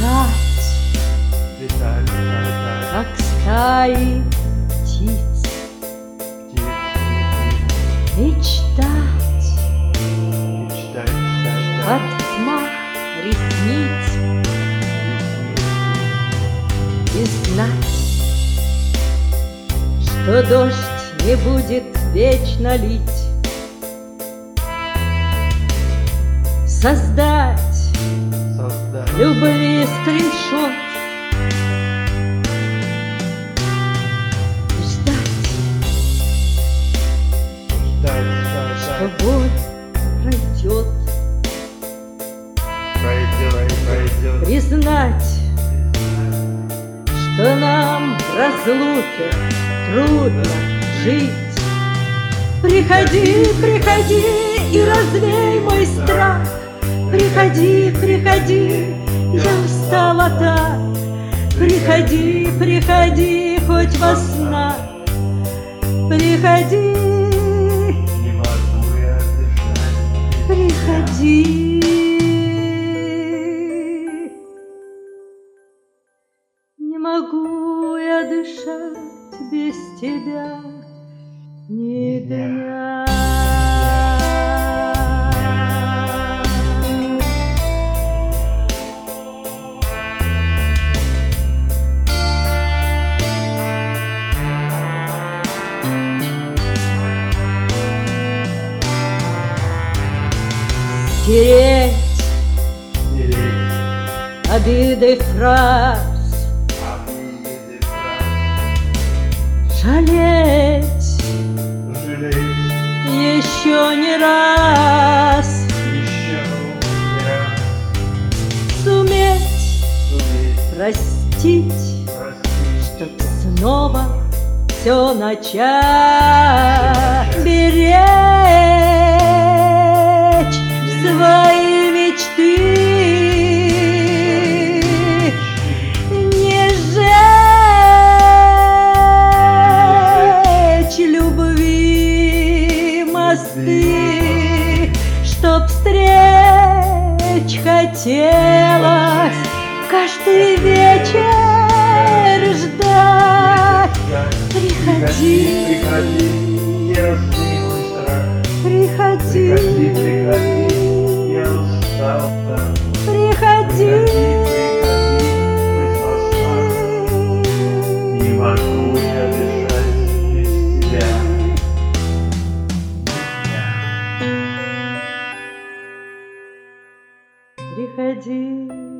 летать, как стаи птиц, мечтать от взмах ресниц и знать, что дождь не будет вечно лить. Создать любви скриншот, ждать, что боль пройдет, признать, что нам в разлуке трудно жить. Приходи, приходи и развей мой страх. Приходи, приходи, я устала так. Приходи, приходи, хоть во снах. Приходи, не могу я дышать. приходи. Не могу я дышать без тебя ни дня. Стереть обиды фраз, жалеть еще не раз, суметь простить, чтоб снова все начать, беречь свои мечты, не жечь любви мосты, чтоб встреч хотелось каждый вечер ждать. Приходи, приходи, не разни мой страх. приходи, Приходи, я устал так. приходи, Хоть во снах. Не могу я дышать без тебя. приходи.